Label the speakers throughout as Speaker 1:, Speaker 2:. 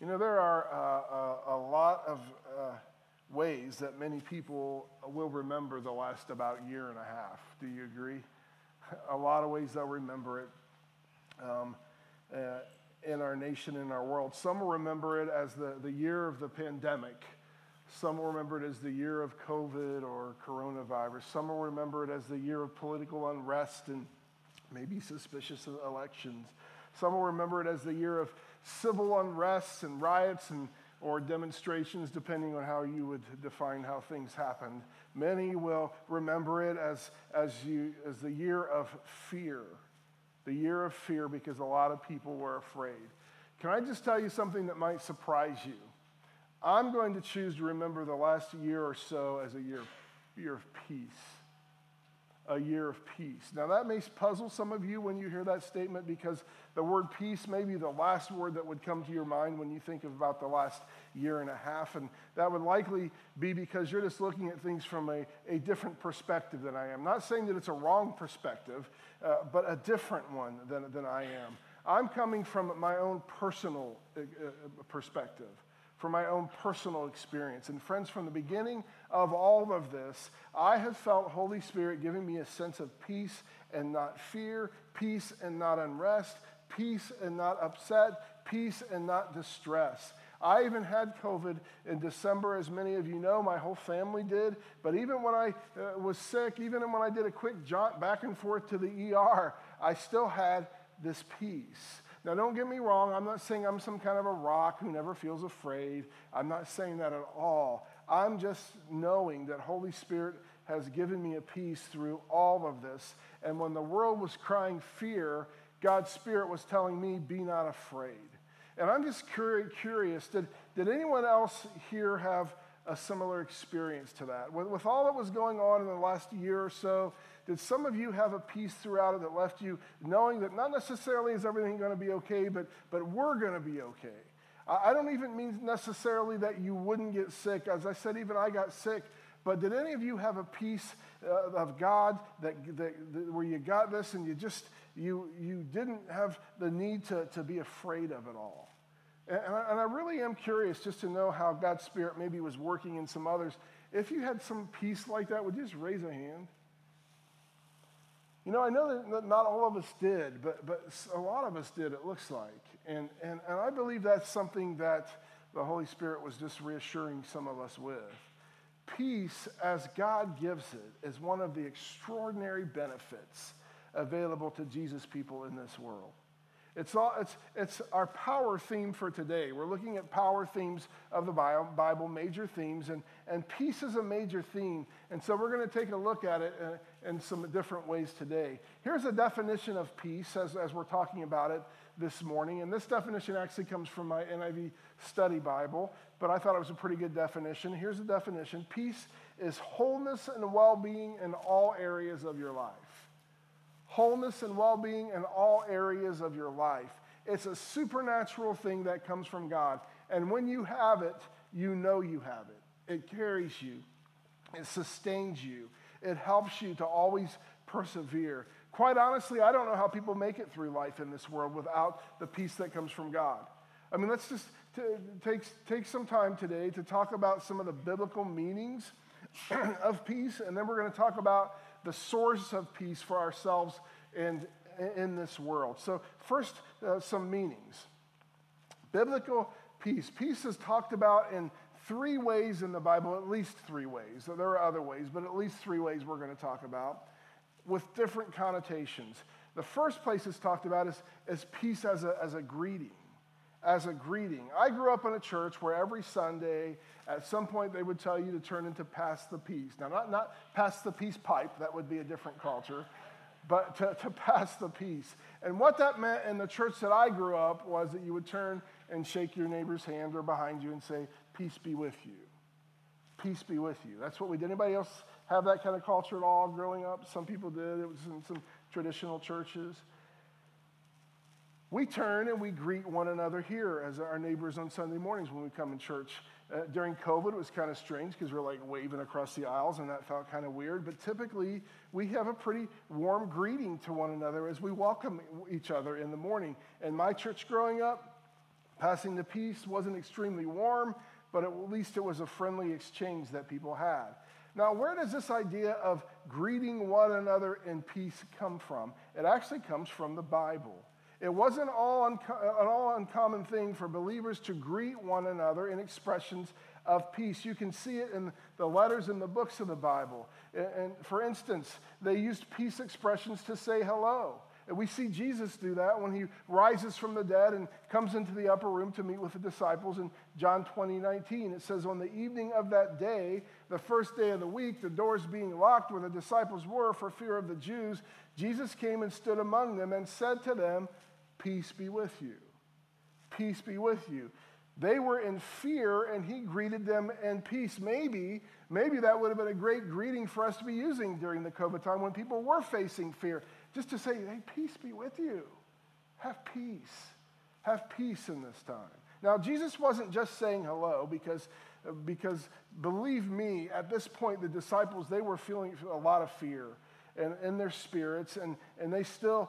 Speaker 1: You know, there are a lot of ways that many people will remember the last about year and a half. Do you agree? A lot of ways they'll remember it in our nation, in our world. Some will remember it as the year of the pandemic. Some will remember it as the year of COVID or coronavirus. Some will remember it as the year of political unrest and maybe suspicious elections. Some will remember it as the year of civil unrest and riots or demonstrations, depending on how you would define how things happened. Many will remember it as the year of fear. The year of fear, because a lot of people were afraid. Can I just tell you something that might surprise you? I'm going to choose to remember the last year or so as a year of peace. A year of peace. Now that may puzzle some of you when you hear that statement, because the word peace may be the last word that would come to your mind when you think about the last year and a half, and that would likely be because you're just looking at things from a different perspective than I am. Not saying that it's a wrong perspective, but a different one than I am. I'm coming from my own personal perspective, from my own personal experience. And friends, from the beginning of all of this, I have felt Holy Spirit giving me a sense of peace and not fear, peace and not unrest, peace and not upset, peace and not distress. I even had COVID in December, as many of you know. My whole family did. But even when I was sick, even when I did a quick jaunt back and forth to the ER, I still had this peace. Now, don't get me wrong. I'm not saying I'm some kind of a rock who never feels afraid. I'm not saying that at all. I'm just knowing that Holy Spirit has given me a peace through all of this. And when the world was crying fear, God's Spirit was telling me, be not afraid. And I'm just curious, did anyone else here have a similar experience to that? With all that was going on in the last year or so, did some of you have a peace throughout it that left you knowing that not necessarily is everything going to be okay, but we're going to be okay? I don't even mean necessarily that you wouldn't get sick. As I said, even I got sick. But did any of you have a peace of God that where you got this and you didn't have the need to be afraid of it all? And I really am curious just to know how God's Spirit maybe was working in some others. If you had some peace like that, would you just raise a hand? You know, I know that not all of us did, but a lot of us did, it looks like. And I believe that's something that the Holy Spirit was just reassuring some of us with. Peace, as God gives it, is one of the extraordinary benefits available to Jesus' people in this world. It's our power theme for today. We're looking at power themes of the Bible, major themes, and peace is a major theme. And so we're going to take a look at it in some different ways today. Here's a definition of peace as we're talking about it this morning. And this definition actually comes from my NIV study Bible, but I thought it was a pretty good definition. Here's the definition. Peace is wholeness and well-being in all areas of your life. Wholeness and well-being in all areas of your life. It's a supernatural thing that comes from God. And when you have it, you know you have it. It carries you. It sustains you. It helps you to always persevere. Quite honestly, I don't know how people make it through life in this world without the peace that comes from God. I mean, let's just take some time today to talk about some of the biblical meanings of peace, and then we're going to talk about the source of peace for ourselves and in this world. So first, some meanings. Biblical peace. Peace is talked about in 3 ways in the Bible, at least 3 ways. So there are other ways, but at least 3 ways we're going to talk about with different connotations. The first place it's talked about is peace as a greeting. As a greeting. I grew up in a church where every Sunday, at some point, they would tell you to turn into pass the peace. Now, not pass the peace pipe, that would be a different culture, but to pass the peace. And what that meant in the church that I grew up was that you would turn and shake your neighbor's hand or behind you and say, peace be with you. Peace be with you. That's what we did. Anybody else have that kind of culture at all growing up? Some people did. It was in some traditional churches. We turn and we greet one another here as our neighbors on Sunday mornings when we come in church. During COVID, it was kind of strange because we're like waving across the aisles, and that felt kind of weird. But typically, we have a pretty warm greeting to one another as we welcome each other in the morning. In my church growing up, Passing the peace wasn't extremely warm, but at least it was a friendly exchange that people had. Now, where does this idea of greeting one another in peace come from? It actually comes from the Bible. It wasn't an all uncommon thing for believers to greet one another in expressions of peace. You can see it in the letters and the books of the Bible. And for instance, they used peace expressions to say hello. And we see Jesus do that when he rises from the dead and comes into the upper room to meet with the disciples in John 20:19. It says, on the evening of that day, the first day of the week, the doors being locked where the disciples were for fear of the Jews, Jesus came and stood among them and said to them, peace be with you. Peace be with you. They were in fear, and he greeted them in peace. Maybe that would have been a great greeting for us to be using during the COVID time when people were facing fear. Just to say, hey, peace be with you. Have peace. Have peace in this time. Now, Jesus wasn't just saying hello because believe me, at this point, the disciples, they were feeling a lot of fear in their spirits, and they still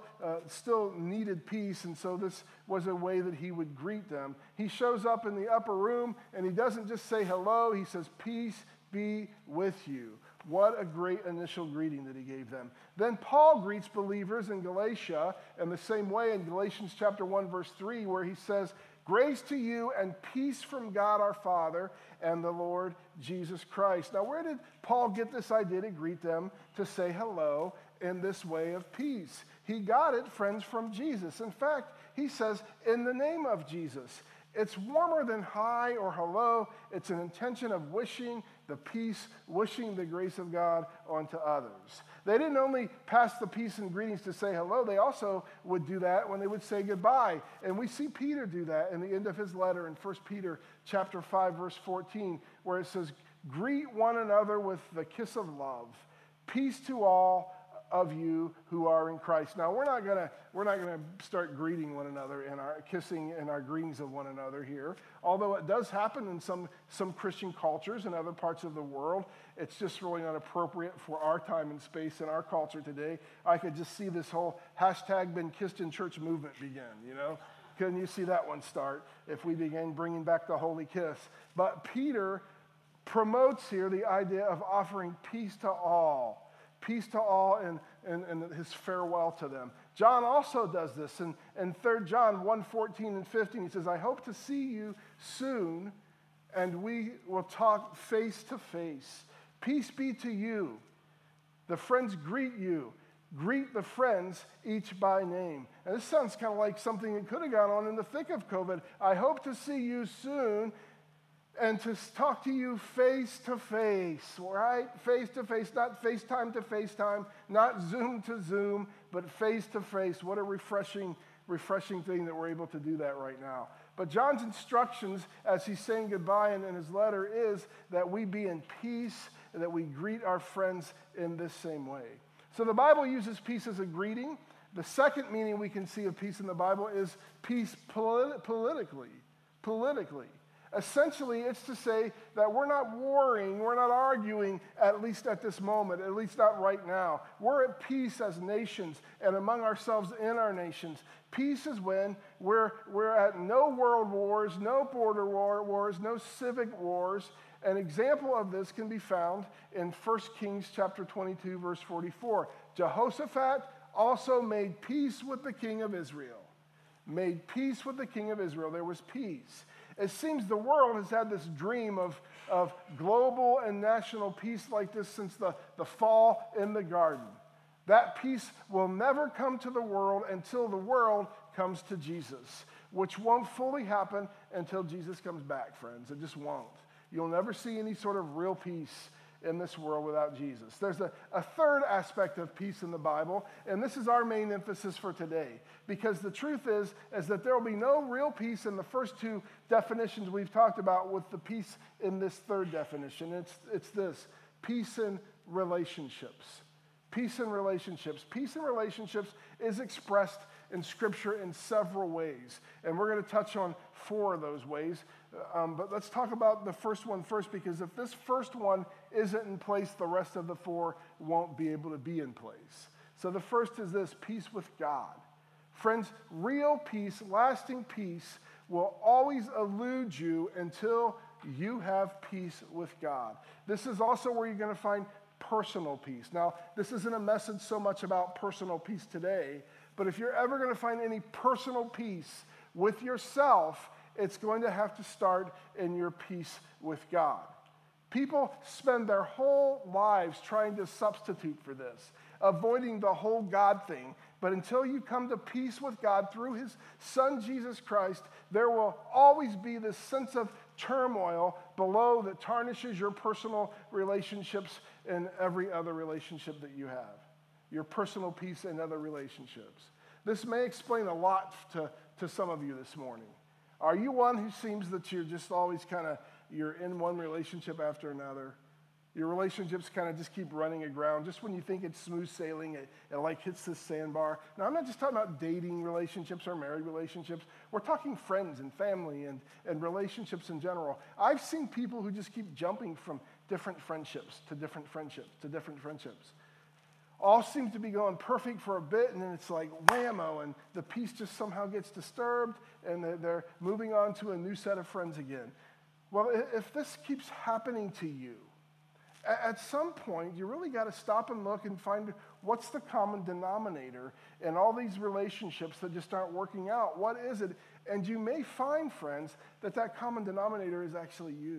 Speaker 1: needed peace, and so this was a way that he would greet them. He shows up in the upper room, and he doesn't just say hello, he says, peace be with you. What a great initial greeting that he gave them. Then Paul greets believers in Galatia in the same way in Galatians chapter 1, verse 3, where he says, grace to you and peace from God our Father and the Lord Jesus Christ. Now, where did Paul get this idea to greet them, to say hello in this way of peace? He got it, friends, from Jesus. In fact, he says, in the name of Jesus. It's warmer than hi or hello. It's an intention of wishing the peace, wishing the grace of God onto others. They didn't only pass the peace and greetings to say hello, they also would do that when they would say goodbye. And we see Peter do that in the end of his letter in 1 Peter chapter 5, verse 14, where it says, greet one another with the kiss of love. Peace to all of you who are in Christ. Now, we're not gonna start greeting one another and our kissing and our greetings of one another here. Although it does happen in some Christian cultures and other parts of the world, it's just really not appropriate for our time and space in our culture today. I could just see this whole hashtag been kissed in church movement begin, you know? Couldn't you see that one start if we began bringing back the holy kiss? But Peter promotes here the idea of offering peace to all. Peace to all and his farewell to them. John also does this. In 3 John 1:14 and 15, he says, I hope to see you soon, and we will talk face to face. Peace be to you. The friends greet you. Greet the friends each by name. And this sounds kind of like something that could have gone on in the thick of COVID. I hope to see you soon, and to talk to you face to face, right? Face to face, not FaceTime to FaceTime, not Zoom to Zoom, but face to face. What a refreshing thing that we're able to do that right now. But John's instructions as he's saying goodbye in his letter is that we be in peace and that we greet our friends in this same way. So the Bible uses peace as a greeting. The second meaning we can see of peace in the Bible is peace politically. Essentially, it's to say that we're not warring, we're not arguing, at least at this moment, at least not right now. We're at peace as nations and among ourselves in our nations. Peace is when we're at no world wars, no border wars, no civic wars. An example of this can be found in 1 Kings chapter 22, verse 44. Jehoshaphat also made peace with the king of Israel. Made peace with the king of Israel. There was peace. It seems the world has had this dream of global and national peace like this since the fall in the garden. That peace will never come to the world until the world comes to Jesus, which won't fully happen until Jesus comes back, friends. It just won't. You'll never see any sort of real peace in this world without Jesus. There's a third aspect of peace in the Bible, and this is our main emphasis for today, because the truth is that there will be no real peace in the first two definitions we've talked about with the peace in this third definition. It's this, peace in relationships. Peace in relationships. Peace in relationships is expressed in Scripture in several ways, and we're going to touch on 4 of those ways. But let's talk about the first one first, because if this first one isn't in place, the rest of the 4 won't be able to be in place. So the first is this, peace with God. Friends, real peace, lasting peace, will always elude you until you have peace with God. This is also where you're going to find personal peace. Now, this isn't a message so much about personal peace today, but if you're ever going to find any personal peace with yourself, it's going to have to start in your peace with God. People spend their whole lives trying to substitute for this, avoiding the whole God thing. But until you come to peace with God through his Son, Jesus Christ, there will always be this sense of turmoil below that tarnishes your personal relationships and every other relationship that you have. Your personal peace and other relationships. This may explain a lot to some of you this morning. Are you one who seems that you're just always you're in one relationship after another? Your relationships kind of just keep running aground. Just when you think it's smooth sailing, it like hits this sandbar. Now, I'm not just talking about dating relationships or married relationships. We're talking friends and family and relationships in general. I've seen people who just keep jumping from different friendships to different friendships to different friendships. All seem to be going perfect for a bit, and then it's like whammo, and the peace just somehow gets disturbed, and they're moving on to a new set of friends again. Well, if this keeps happening to you, at some point, you really got to stop and look and find what's the common denominator in all these relationships that just aren't working out. What is it? And you may find, friends, that common denominator is actually you.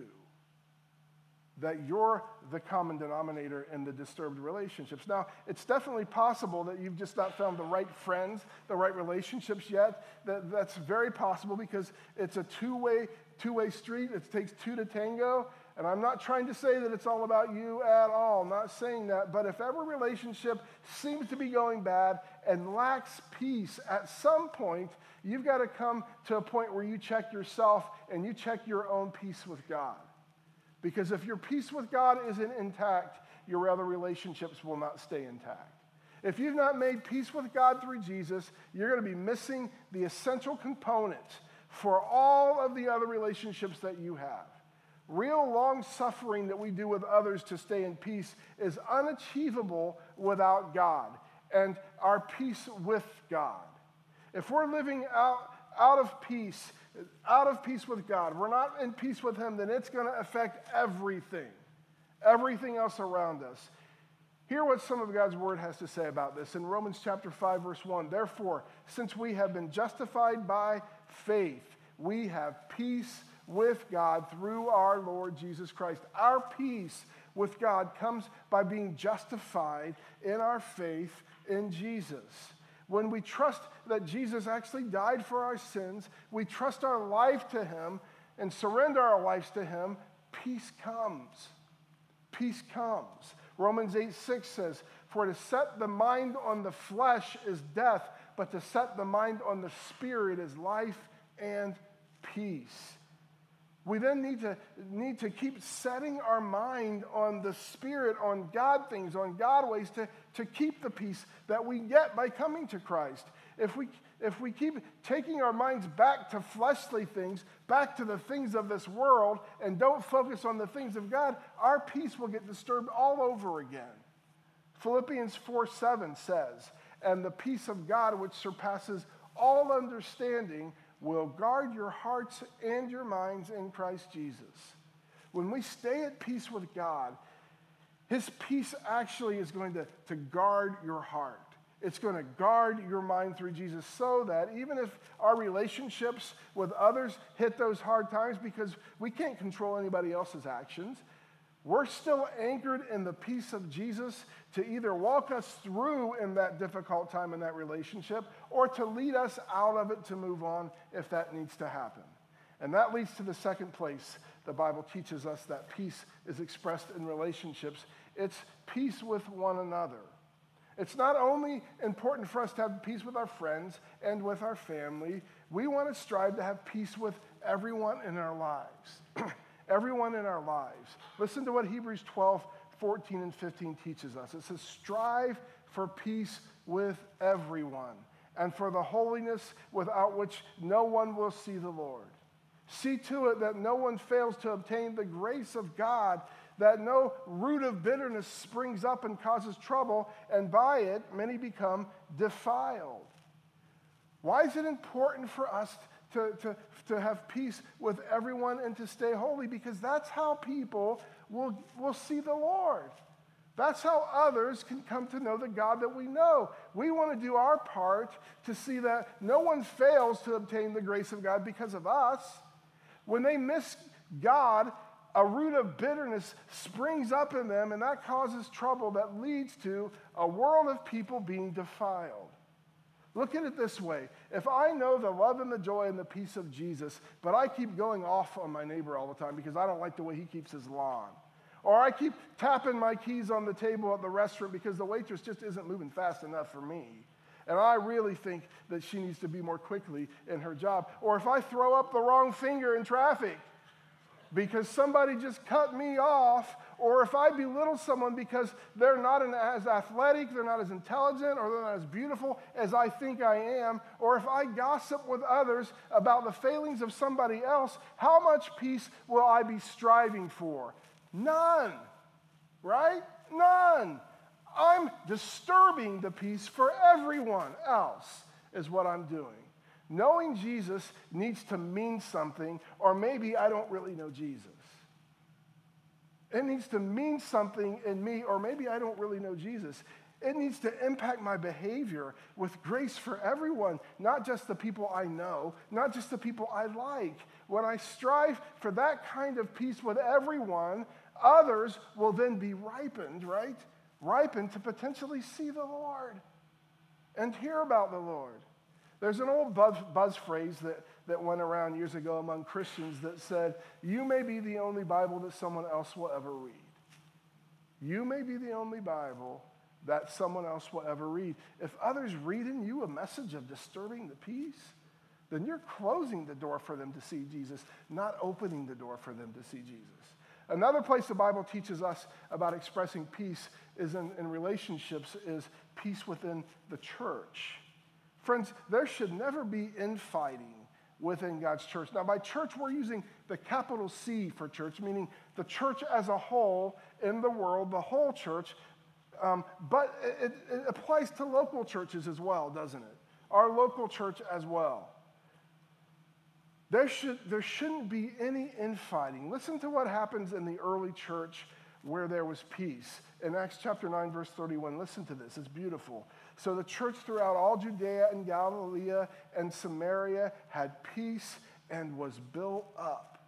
Speaker 1: That you're the common denominator in the disturbed relationships. Now, it's definitely possible that you've just not found the right friends, the right relationships yet. That's very possible because it's a two-way street. It takes two to tango. And I'm not trying to say that it's all about you at all. I'm not saying that. But if every relationship seems to be going bad and lacks peace, at some point, you've got to come to a point where you check yourself and you check your own peace with God. Because if your peace with God isn't intact, your other relationships will not stay intact. If you've not made peace with God through Jesus, you're going to be missing the essential component for all of the other relationships that you have. Real long suffering that we do with others to stay in peace is unachievable without God and our peace with God. If we're living out of peace with God, we're not in peace with him, then it's going to affect everything else around us. Hear what some of God's word has to say about this. In Romans chapter 5, verse 1, therefore, since we have been justified by faith, we have peace with God through our Lord Jesus Christ. Our peace with God comes by being justified in our faith in Jesus. When we trust that Jesus actually died for our sins, we trust our life to him and surrender our lives to him, peace comes. Peace comes. Romans 8:6 says, for to set the mind on the flesh is death, but to set the mind on the spirit is life and peace. We then need to keep setting our mind on the Spirit, on God things, on God ways to keep the peace that we get by coming to Christ. If we keep taking our minds back to fleshly things, back to the things of this world, and don't focus on the things of God, our peace will get disturbed all over again. Philippians 4:7 says, and the peace of God which surpasses all understanding will guard your hearts and your minds in Christ Jesus. When we stay at peace with God, his peace actually is going to guard your heart. It's going to guard your mind through Jesus so that even if our relationships with others hit those hard times, because we can't control anybody else's actions, we're still anchored in the peace of Jesus to either walk us through in that difficult time in that relationship or to lead us out of it to move on if that needs to happen. And that leads to the second place the Bible teaches us that peace is expressed in relationships. It's peace with one another. It's not only important for us to have peace with our friends and with our family, we want to strive to have peace with everyone in our lives. Everyone in our lives. Listen to what Hebrews 12:14 and 15 teaches us. It says, strive for peace with everyone and for the holiness without which no one will see the Lord. See to it that no one fails to obtain the grace of God, that no root of bitterness springs up and causes trouble, and by it many become defiled. Why is it important for us to have peace with everyone and to stay holy, because that's how people will see the Lord. That's how others can come to know the God that we know. We want to do our part to see that no one fails to obtain the grace of God because of us. When they miss God, a root of bitterness springs up in them, and that causes trouble that leads to a world of people being defiled. Look at it this way. If I know the love and the joy and the peace of Jesus, but I keep going off on my neighbor all the time because I don't like the way he keeps his lawn, or I keep tapping my keys on the table at the restaurant because the waitress just isn't moving fast enough for me, and I really think that she needs to be more quickly in her job, or if I throw up the wrong finger in traffic because somebody just cut me off, or if I belittle someone because they're not as athletic, they're not as intelligent, or they're not as beautiful as I think I am, or if I gossip with others about the failings of somebody else, how much peace will I be striving for? None, right? None. I'm disturbing the peace for everyone else is what I'm doing. Knowing Jesus needs to mean something, or maybe I don't really know Jesus. It needs to mean something in me, or maybe I don't really know Jesus. It needs to impact my behavior with grace for everyone, not just the people I know, not just the people I like. When I strive for that kind of peace with everyone, others will then be ripened, right? Ripened to potentially see the Lord and hear about the Lord. There's an old buzz phrase that went around years ago among Christians that said, you may be the only Bible that someone else will ever read. You may be the only Bible that someone else will ever read. If others read in you a message of disturbing the peace, then you're closing the door for them to see Jesus, not opening the door for them to see Jesus. Another place the Bible teaches us about expressing peace is in relationships, is peace within the church. Friends, there should never be infighting within God's church. Now, by church, we're using the capital C for church, meaning the church as a whole in the world, the whole church. But it applies to local churches as well, doesn't it? Our local church as well. There shouldn't be any infighting. Listen to what happens in the early church where there was peace. In Acts chapter 9, verse 31, listen to this. It's beautiful. So the church throughout all Judea and Galilee and Samaria had peace and was built up.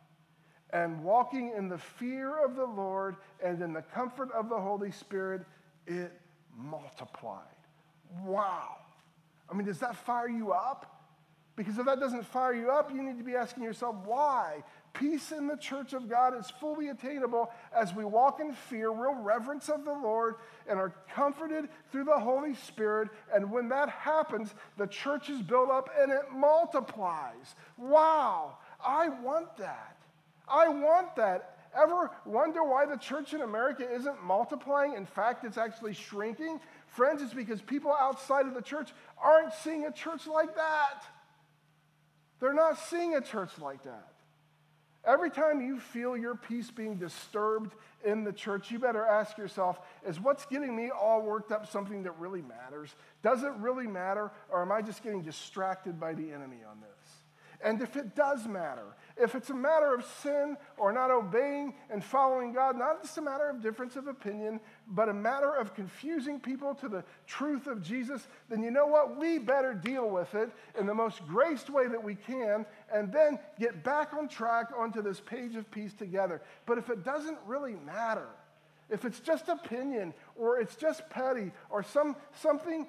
Speaker 1: And walking in the fear of the Lord and in the comfort of the Holy Spirit, it multiplied. Wow. I mean, does that fire you up? Because if that doesn't fire you up, you need to be asking yourself, why? Peace in the church of God is fully attainable as we walk in fear, real reverence of the Lord, and are comforted through the Holy Spirit. And when that happens, the church is built up and it multiplies. Wow, I want that. I want that. Ever wonder why the church in America isn't multiplying? In fact, it's actually shrinking. Friends, it's because people outside of the church aren't seeing a church like that. They're not seeing a church like that. Every time you feel your peace being disturbed in the church, you better ask yourself, is what's getting me all worked up something that really matters? Does it really matter, or am I just getting distracted by the enemy on this? And if it does matter, if it's a matter of sin or not obeying and following God, not just a matter of difference of opinion, but a matter of confusing people to the truth of Jesus, then you know what? We better deal with it in the most graced way that we can and then get back on track onto this page of peace together. But if it doesn't really matter, if it's just opinion or it's just petty or something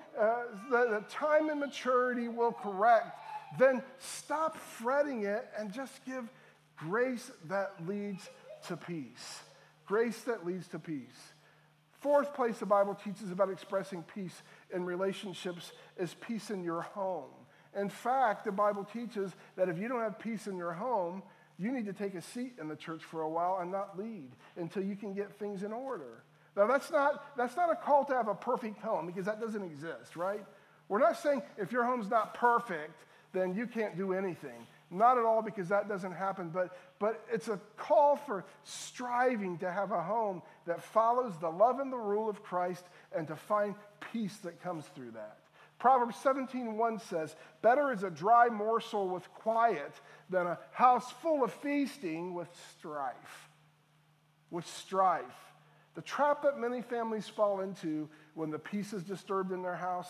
Speaker 1: that time and maturity will correct, then stop fretting it and just give grace that leads to peace. Grace that leads to peace. Fourth place the Bible teaches about expressing peace in relationships is peace in your home. In fact, the Bible teaches that if you don't have peace in your home, you need to take a seat in the church for a while and not lead until you can get things in order. Now, that's not a call to have a perfect home, because that doesn't exist, right? We're not saying if your home's not perfect, then you can't do anything. Not at all, because that doesn't happen, but it's a call for striving to have a home that follows the love and the rule of Christ and to find peace that comes through that. Proverbs 17:1 says, better is a dry morsel with quiet than a house full of feasting with strife. With strife. The trap that many families fall into when the peace is disturbed in their house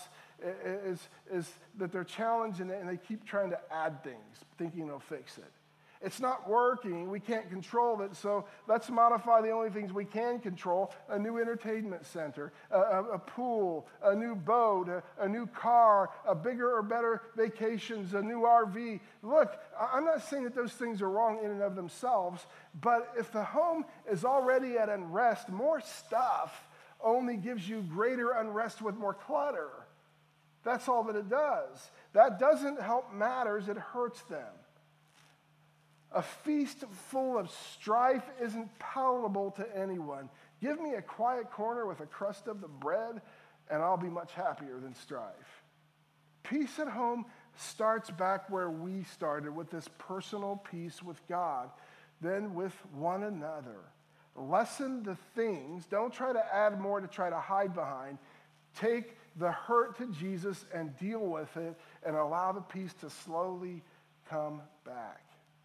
Speaker 1: is that they're challenging it and they keep trying to add things, thinking they'll fix it. It's not working. We can't control it, so let's modify the only things we can control: a new entertainment center, a pool, a new boat, a new car, a bigger or better vacations, a new RV. Look, I'm not saying that those things are wrong in and of themselves, but if the home is already at unrest, more stuff only gives you greater unrest with more clutter. That's all that it does. That doesn't help matters, it hurts them. A feast full of strife isn't palatable to anyone. Give me a quiet corner with a crust of the bread, and I'll be much happier than strife. Peace at home starts back where we started, with this personal peace with God, then with one another. Lessen the things. Don't try to add more to try to hide behind. Take the hurt to Jesus and deal with it, and allow the peace to slowly come back.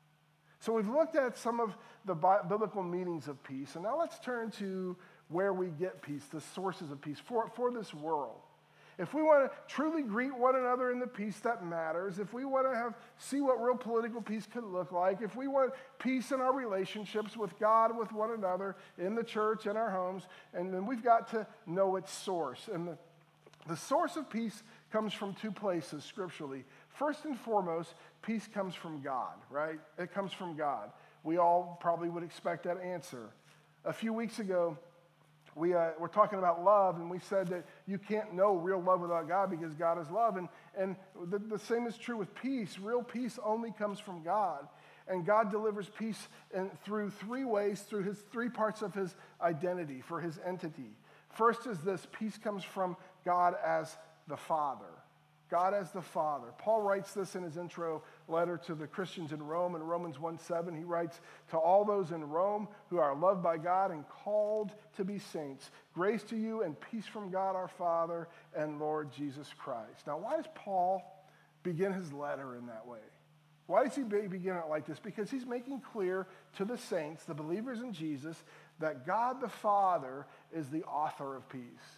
Speaker 1: So we've looked at some of the biblical meanings of peace, and now let's turn to where we get peace, the sources of peace for this world. If we want to truly greet one another in the peace that matters, if we want to see what real political peace could look like, if we want peace in our relationships with God, with one another, in the church, in our homes, and then we've got to know its source. And the source of peace comes from two places scripturally. First and foremost, peace comes from God, right? It comes from God. We all probably would expect that answer. A few weeks ago, we were talking about love, and we said that you can't know real love without God because God is love. And the same is true with peace. Real peace only comes from God. And God delivers peace through three ways, through his three parts of his identity, for his entity. First is this: peace comes from God as the Father. God as the Father. Paul writes this in his intro letter to the Christians in Rome. In Romans 1:7, he writes, to all those in Rome who are loved by God and called to be saints, grace to you and peace from God our Father and Lord Jesus Christ. Now, why does Paul begin his letter in that way? Why does he begin it like this? Because he's making clear to the saints, the believers in Jesus, that God the Father is the author of peace.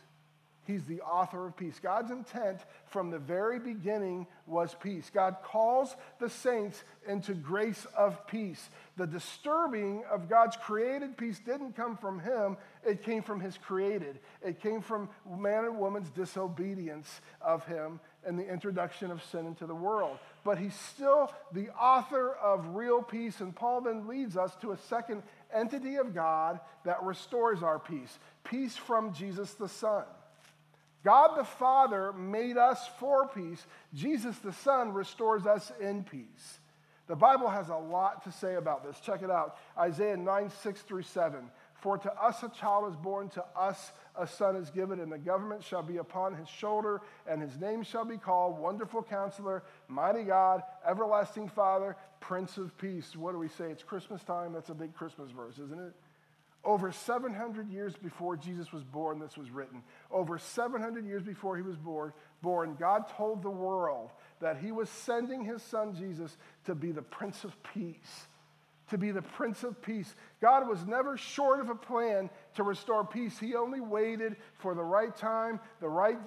Speaker 1: He's the author of peace. God's intent from the very beginning was peace. God calls the saints into grace of peace. The disturbing of God's created peace didn't come from him. It came from his created. It came from man and woman's disobedience of him and the introduction of sin into the world. But he's still the author of real peace. And Paul then leads us to a second entity of God that restores our peace. Peace from Jesus the Son. God the Father made us for peace. Jesus the Son restores us in peace. The Bible has a lot to say about this. Check it out. Isaiah 9:6-7. For to us a child is born, to us a son is given, and the government shall be upon his shoulder, and his name shall be called Wonderful Counselor, Mighty God, Everlasting Father, Prince of Peace. What do we say? It's Christmas time. That's a big Christmas verse, isn't it? Over 700 years before Jesus was born, this was written. Over 700 years before he was born, God told the world that he was sending his son Jesus to be the Prince of Peace. To be the Prince of Peace. God was never short of a plan to restore peace. He only waited for the right time, the right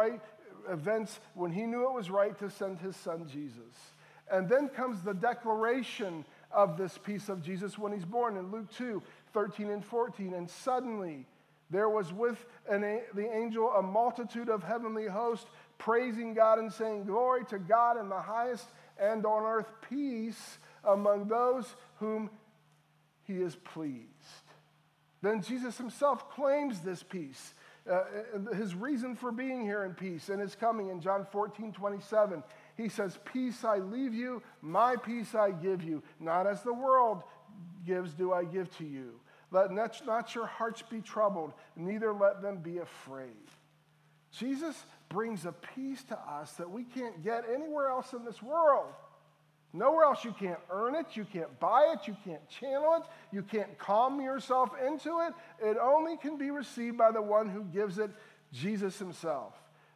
Speaker 1: events when he knew it was right to send his son Jesus. And then comes the declaration of this peace of Jesus when he's born in Luke 2:13-14. And suddenly there was with the angel a multitude of heavenly hosts praising God and saying, glory to God in the highest, and on earth peace among those whom he is pleased. Then Jesus himself claims this peace, his reason for being here in peace and his coming in John 14:27. He says, peace I leave you, my peace I give you. Not as the world gives do I give to you. Let not your hearts be troubled, neither let them be afraid. Jesus brings a peace to us that we can't get anywhere else in this world. Nowhere else. You can't earn it, you can't buy it, you can't channel it, you can't calm yourself into it. It only can be received by the one who gives it, Jesus himself.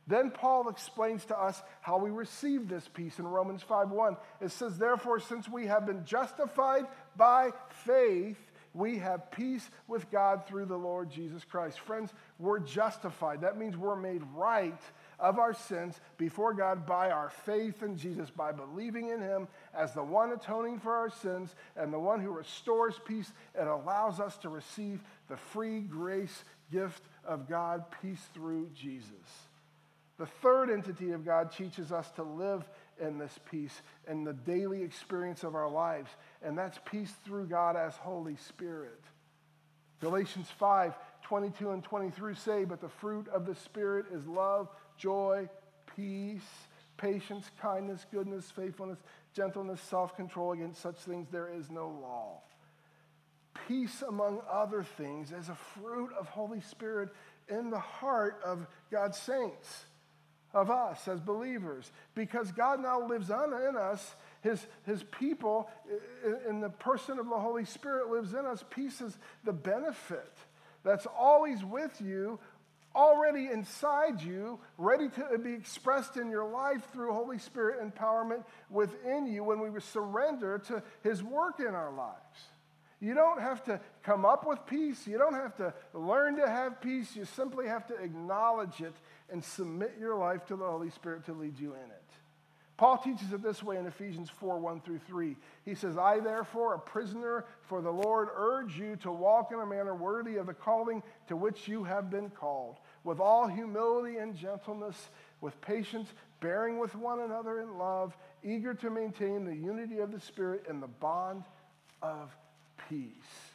Speaker 1: Then Paul explains to us how we receive this peace in Romans 5:1. It says, therefore, since we have been justified by faith, we have peace with God through the Lord Jesus Christ. Friends, we're justified. That means we're made right of our sins before God by our faith in Jesus, by believing in him as the one atoning for our sins and the one who restores peace and allows us to receive the free grace gift of God, peace through Jesus. The third entity of God teaches us to live in this peace in the daily experience of our lives, and that's peace through God as Holy Spirit. Galatians 5:22 and 23 say, but the fruit of the Spirit is love, joy, peace, patience, kindness, goodness, faithfulness, gentleness, self-control. Against such things there is no law. Peace, among other things, is a fruit of Holy Spirit in the heart of God's saints, of us as believers. Because God now lives on in us, his people, in the person of the Holy Spirit lives in us. Peace is the benefit that's always with you, already inside you, ready to be expressed in your life through Holy Spirit empowerment within you when we surrender to his work in our lives. You don't have to come up with peace. You don't have to learn to have peace. You simply have to acknowledge it and submit your life to the Holy Spirit to lead you in it. Paul teaches it this way in Ephesians 4:1-3. He says, I therefore, a prisoner for the Lord, urge you to walk in a manner worthy of the calling to which you have been called, with all humility and gentleness, with patience, bearing with one another in love, eager to maintain the unity of the Spirit in the bond of peace.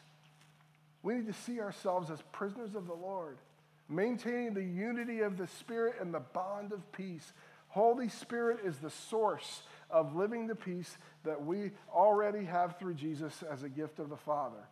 Speaker 1: We need to see ourselves as prisoners of the Lord, maintaining the unity of the Spirit and the bond of peace. Holy Spirit is the source of living the peace that we already have through Jesus as a gift of the Father.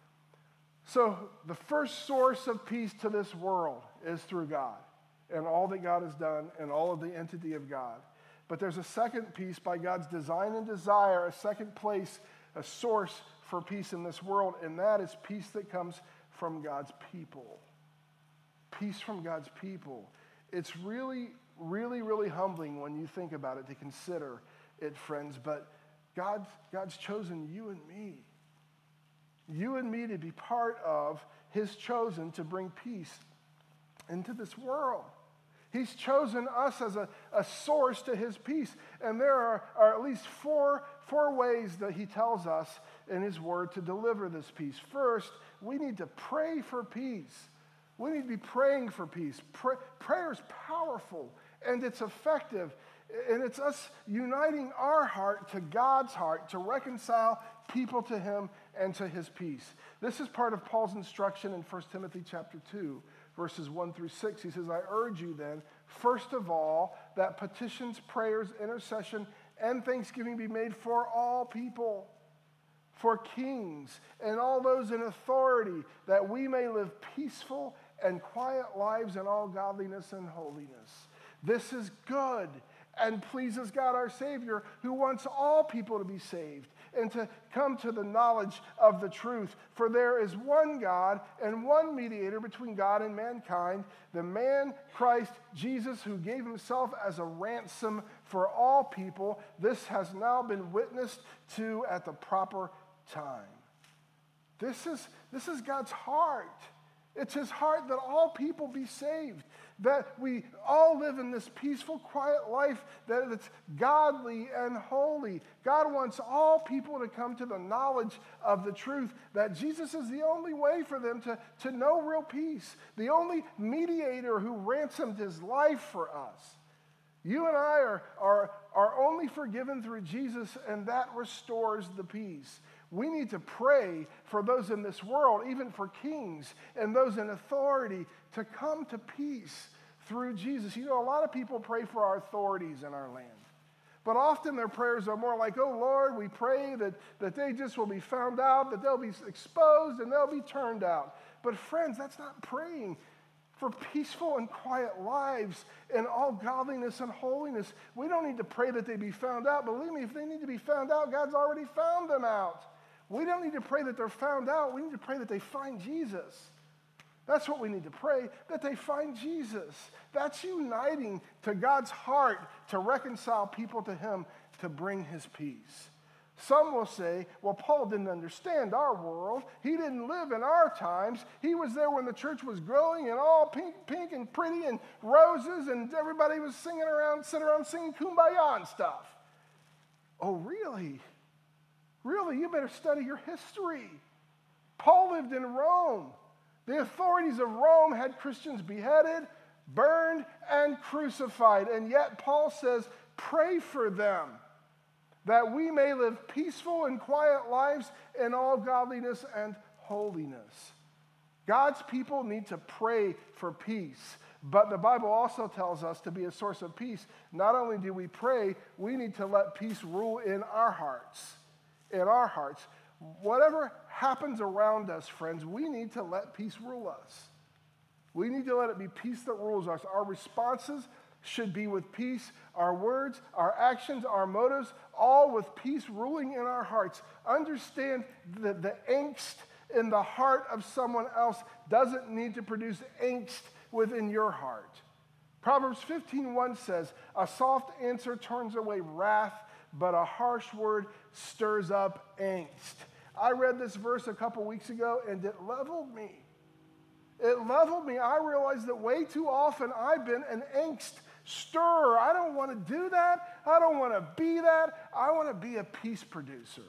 Speaker 1: So the first source of peace to this world is through God and all that God has done and all of the entity of God. But there's a second piece by God's design and desire, a second place, a source for peace in this world, and that is peace that comes from God's people. Peace from God's people. It's really, really, really humbling when you think about it, to consider it, friends, but God's chosen you and me. You and me to be part of his chosen to bring peace into this world. He's chosen us as a source to his peace. And there are at least four ways that he tells us in his word to deliver this peace. First, we need to pray for peace. We need to be praying for peace. Prayer is powerful and it's effective. And it's us uniting our heart to God's heart to reconcile people to him and to his peace. This is part of Paul's instruction in 1 Timothy chapter 2, verses 1-6. He says, I urge you then, first of all, that petitions, prayers, intercession, and thanksgiving be made for all people, for kings and all those in authority, that we may live peaceful and quiet lives in all godliness and holiness. This is good and pleases God our Savior, who wants all people to be saved and to come to the knowledge of the truth. For there is one God and one mediator between God and mankind, the man Christ Jesus, who gave himself as a ransom for all people. This has now been witnessed to at the proper time. This is God's heart. It's his heart that all people be saved, that we all live in this peaceful, quiet life, that it's godly and holy. God wants all people to come to the knowledge of the truth, that Jesus is the only way for them to know real peace, the only mediator who ransomed his life for us. You and I are only forgiven through Jesus, and that restores the peace. We need to pray for those in this world, even for kings and those in authority, to come to peace through Jesus. You know, a lot of people pray for our authorities in our land. But often their prayers are more like, oh, Lord, we pray that they just will be found out, that they'll be exposed, and they'll be turned out. But friends, that's not praying for peaceful and quiet lives in all godliness and holiness. We don't need to pray that they be found out. Believe me, if they need to be found out, God's already found them out. We don't need to pray that they're found out. We need to pray that they find Jesus. That's what we need to pray, that they find Jesus. That's uniting to God's heart to reconcile people to him, to bring his peace. Some will say, well, Paul didn't understand our world. He didn't live in our times. He was there when the church was growing and all pink and pretty and roses, and everybody was sitting around singing Kumbaya and stuff. Oh, really? Really? You better study your history. Paul lived in Rome. The authorities of Rome had Christians beheaded, burned, and crucified. And yet Paul says, pray for them, that we may live peaceful and quiet lives in all godliness and holiness. God's people need to pray for peace, but the Bible also tells us to be a source of peace. Not only do we pray, we need to let peace rule in our hearts. In our hearts. Whatever happens around us, friends, we need to let peace rule us. We need to let it be peace that rules us. Our responses should be with peace. Our words, our actions, our motives, all with peace ruling in our hearts. Understand that the angst in the heart of someone else doesn't need to produce angst within your heart. Proverbs 15:1 says, a soft answer turns away wrath, but a harsh word stirs up angst. I read this verse a couple weeks ago, and it leveled me. It leveled me. I realized that way too often I've been an angst stirrer. I don't want to do that. I don't want to be that. I want to be a peace producer.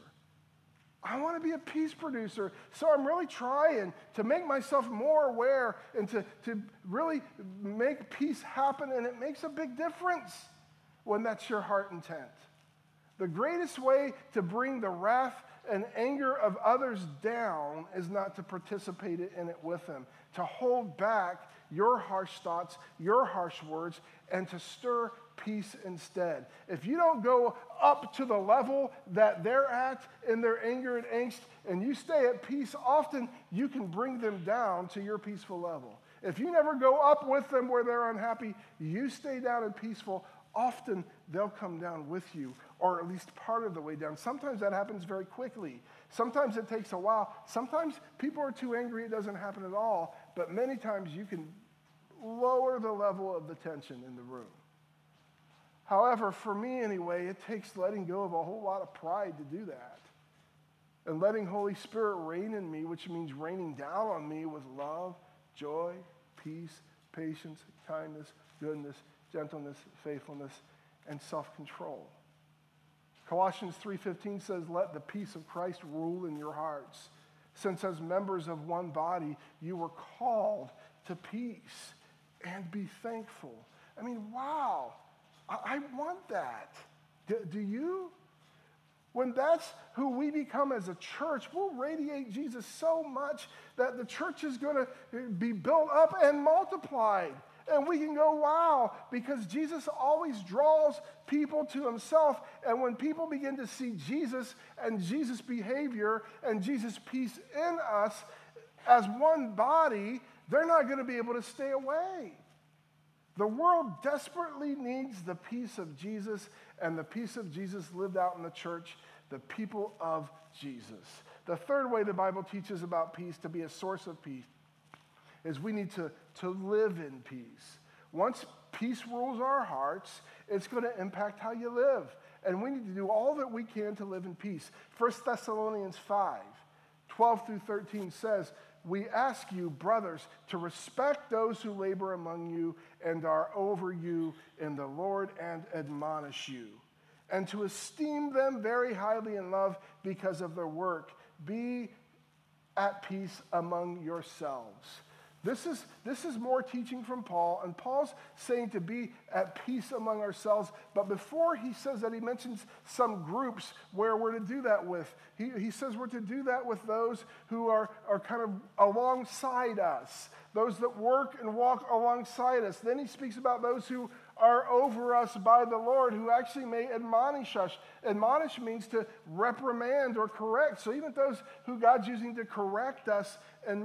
Speaker 1: I want to be a peace producer. So I'm really trying to make myself more aware and to really make peace happen, and it makes a big difference when that's your heart intent. The greatest way to bring the wrath and anger of others down is not to participate in it with them, to hold back your harsh thoughts, your harsh words, and to stir peace instead. If you don't go up to the level that they're at in their anger and angst, and you stay at peace, often you can bring them down to your peaceful level. If you never go up with them where they're unhappy, you stay down and peaceful, often they'll come down with you, or at least part of the way down. Sometimes that happens very quickly. Sometimes it takes a while. Sometimes people are too angry, it doesn't happen at all. But many times you can lower the level of the tension in the room. However, for me anyway, it takes letting go of a whole lot of pride to do that. And letting Holy Spirit reign in me, which means raining down on me with love, joy, peace, patience, kindness, goodness, gentleness, faithfulness, and self-control. Colossians 3:15 says, let the peace of Christ rule in your hearts, since as members of one body, you were called to peace, and be thankful. I mean, wow, I want that. Do you? When that's who we become as a church, we'll radiate Jesus so much that the church is going to be built up and multiplied. And we can go, wow, because Jesus always draws people to himself. And when people begin to see Jesus and Jesus' behavior and Jesus' peace in us as one body, they're not going to be able to stay away. The world desperately needs the peace of Jesus, and the peace of Jesus lived out in the church, the people of Jesus. The third way the Bible teaches about peace, to be a source of peace, is we need to live in peace. Once peace rules our hearts, it's going to impact how you live. And we need to do all that we can to live in peace. 1 Thessalonians 5:12-13 says, we ask you, brothers, to respect those who labor among you and are over you in the Lord and admonish you, and to esteem them very highly in love because of their work. Be at peace among yourselves. This is more teaching from Paul, and Paul's saying to be at peace among ourselves, but before he says that, he mentions some groups where we're to do that with. He says we're to do that with those who are kind of alongside us, those that work and walk alongside us. Then he speaks about those who are over us by the Lord, who actually may admonish us. Admonish means to reprimand or correct. So even those who God's using to correct us and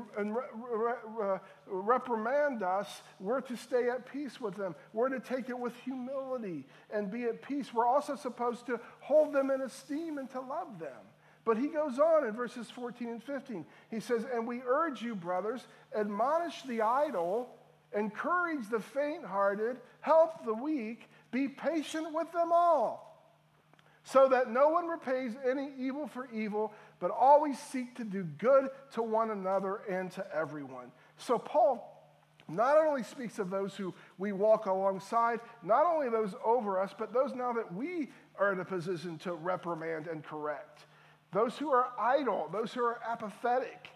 Speaker 1: reprimand us, we're to stay at peace with them. We're to take it with humility and be at peace. We're also supposed to hold them in esteem and to love them. But he goes on in verses 14 and 15. He says, and we urge you, brothers, admonish the idle, encourage the faint-hearted, help the weak, be patient with them all, so that no one repays any evil for evil, but always seek to do good to one another and to everyone. So Paul not only speaks of those who we walk alongside, not only those over us, but those now that we are in a position to reprimand and correct. Those who are idle, those who are apathetic,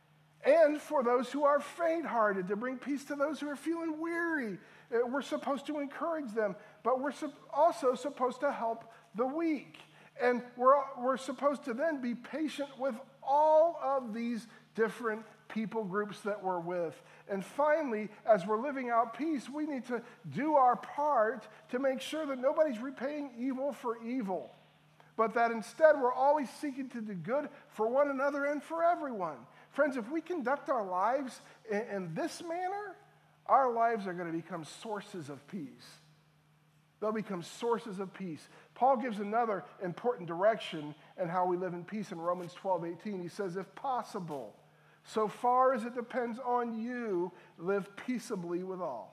Speaker 1: and for those who are faint-hearted, to bring peace to those who are feeling weary. We're supposed to encourage them, but we're also supposed to help the weak. And we're supposed to then be patient with all of these different people groups that we're with. And finally, as we're living out peace, we need to do our part to make sure that nobody's repaying evil for evil, but that instead we're always seeking to do good for one another and for everyone. Friends, if we conduct our lives in this manner, our lives are going to become sources of peace. They'll become sources of peace. Paul gives another important direction in how we live in peace in Romans 12:18. He says, if possible, so far as it depends on you, live peaceably with all.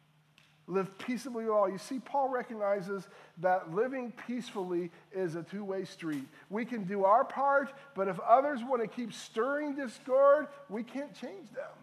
Speaker 1: Live peaceably with all. You see, Paul recognizes that living peacefully is a two-way street. We can do our part, but if others want to keep stirring discord, we can't change them.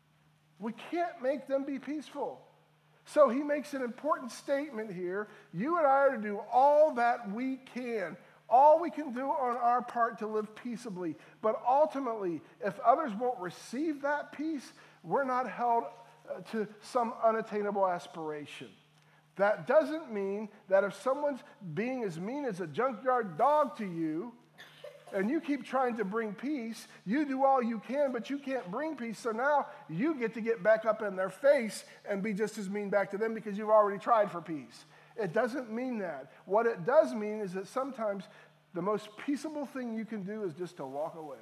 Speaker 1: We can't make them be peaceful. So he makes an important statement here. You and I are to do all that we can, all we can do on our part to live peaceably. But ultimately, if others won't receive that peace, we're not held to some unattainable aspiration. That doesn't mean that if someone's being as mean as a junkyard dog to you, and you keep trying to bring peace, you do all you can, but you can't bring peace, so now you get to get back up in their face and be just as mean back to them because you've already tried for peace. It doesn't mean that. What it does mean is that sometimes the most peaceable thing you can do is just to walk away.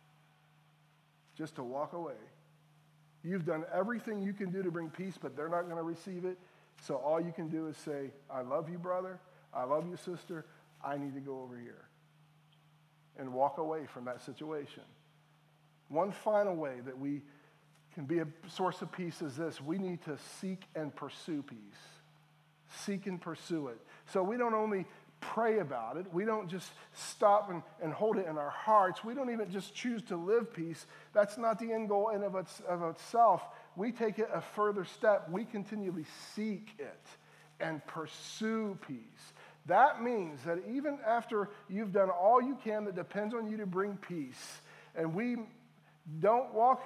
Speaker 1: Just to walk away. You've done everything you can do to bring peace, but they're not going to receive it, so all you can do is say, I love you, brother. I love you, sister. I need to go over here. And walk away from that situation. One final way that we can be a source of peace is this. We need to seek and pursue peace. Seek and pursue it. So we don't only pray about it. We don't just stop and hold it in our hearts. We don't even just choose to live peace. That's not the end goal in of itself. We take it a further step. We continually seek it and pursue peace. That means that even after you've done all you can that depends on you to bring peace, and we don't walk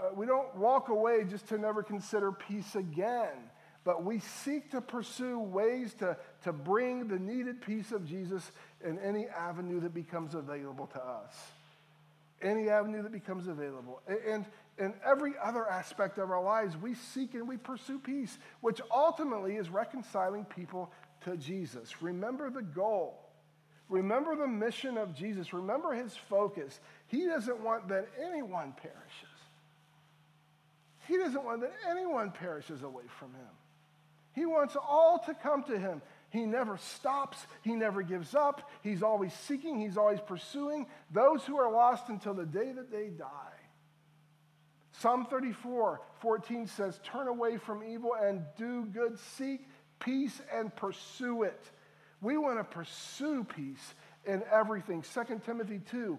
Speaker 1: away just to never consider peace again, but we seek to pursue ways to bring the needed peace of Jesus in any avenue that becomes available to us. Any avenue that becomes available. And in every other aspect of our lives, we seek and we pursue peace, which ultimately is reconciling people to Jesus. Remember the goal. Remember the mission of Jesus. Remember his focus. He doesn't want that anyone perishes. He doesn't want that anyone perishes away from him. He wants all to come to him. He never stops. He never gives up. He's always seeking. He's always pursuing those who are lost until the day that they die. Psalm 34:14 says, turn away from evil and do good. Seek peace and pursue it. We want to pursue peace in everything. 2 Timothy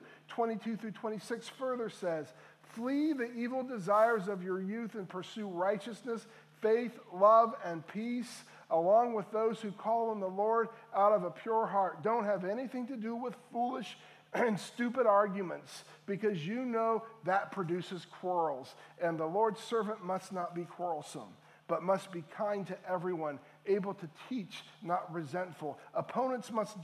Speaker 1: 2:22-26 further says, flee the evil desires of your youth and pursue righteousness, faith, love, and peace, along with those who call on the Lord out of a pure heart. Don't have anything to do with foolish and stupid arguments, because you know that produces quarrels. And the Lord's servant must not be quarrelsome, but must be kind to everyone, able to teach, not resentful. Opponents must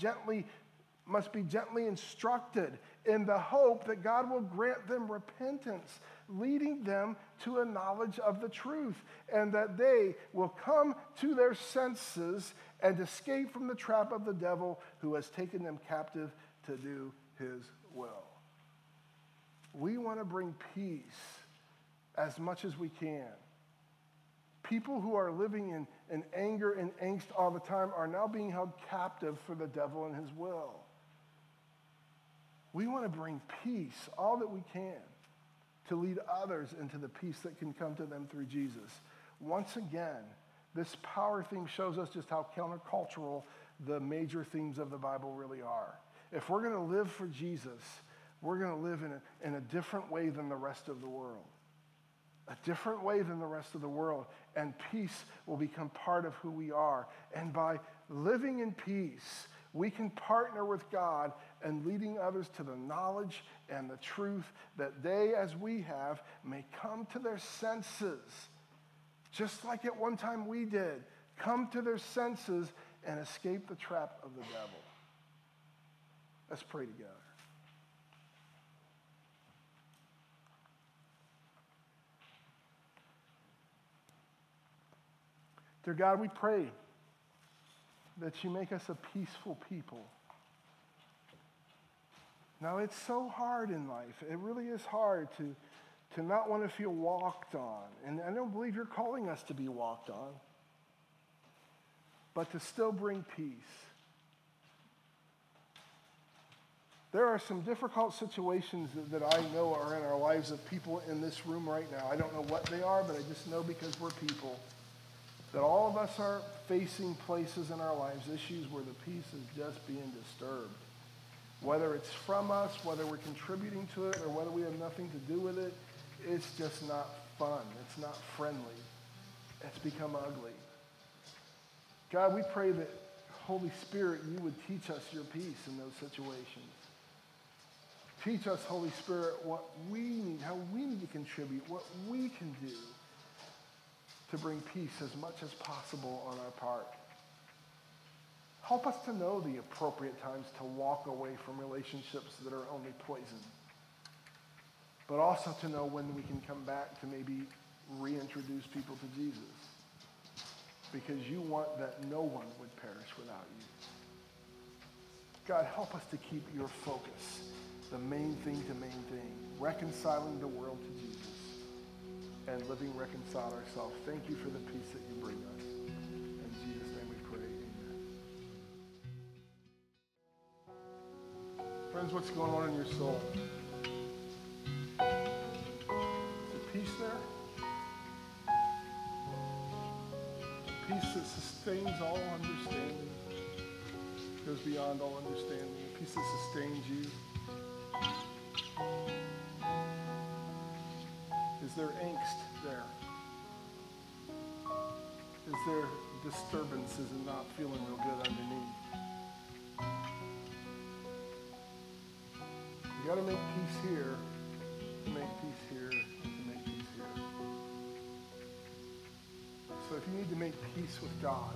Speaker 1: be gently instructed in the hope that God will grant them repentance, leading them to a knowledge of the truth, and that they will come to their senses and escape from the trap of the devil who has taken them captive to do his will. We want to bring peace as much as we can. People who are living in anger and angst all the time are now being held captive for the devil and his will. We want to bring peace, all that we can, to lead others into the peace that can come to them through Jesus. Once again, this power theme shows us just how countercultural the major themes of the Bible really are. If we're going to live for Jesus, we're going to live in a different way than the rest of the world. A different way than the rest of the world. And peace will become part of who we are. And by living in peace, we can partner with God and leading others to the knowledge and the truth that they, as we have, may come to their senses. Just like at one time we did. Come to their senses and escape the trap of the devil. Let's pray together. Dear God, we pray that you make us a peaceful people. Now, it's so hard in life. It really is hard to not want to feel walked on. And I don't believe you're calling us to be walked on, but to still bring peace. There are some difficult situations that I know are in our lives of people in this room right now. I don't know what they are, but I just know because we're people that all of us are facing places in our lives, issues where the peace is just being disturbed. Whether it's from us, whether we're contributing to it, or whether we have nothing to do with it, it's just not fun. It's not friendly. It's become ugly. God, we pray that, Holy Spirit, you would teach us your peace in those situations. Teach us, Holy Spirit, what we need, how we need to contribute, what we can do to bring peace as much as possible on our part. Help us to know the appropriate times to walk away from relationships that are only poison, but also to know when we can come back to maybe reintroduce people to Jesus, because you want that no one would perish without you. God, help us to keep your focus, the main thing, reconciling the world to Jesus and living reconciled ourselves. Thank you for the peace that you bring us. In Jesus' name we pray, amen. Friends, what's going on in your soul? Is there peace there? Peace that sustains all understanding, goes beyond all understanding. Peace that sustains you. Is there angst there? Is there disturbances and not feeling real good underneath? You got to make peace here, to make peace here, and to make peace here. So if you need to make peace with God,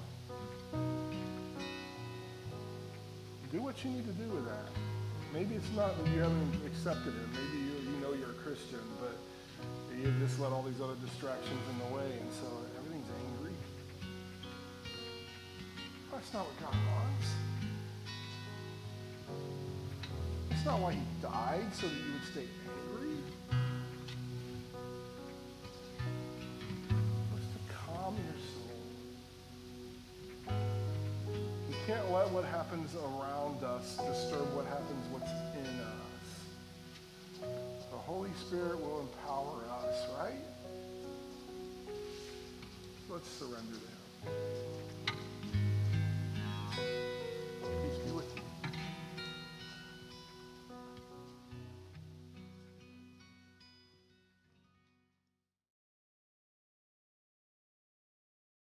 Speaker 1: do what you need to do with that. Maybe it's not that you haven't accepted him. Maybe you know you're a Christian, but you just let all these other distractions in the way, and so everything's angry. That's not what God wants. It's not why he died, so that you would stay angry. It's to calm your soul. You can't let what happens around us disturb what happens what's in us. The Holy Spirit will empower us, right? Let's surrender to him.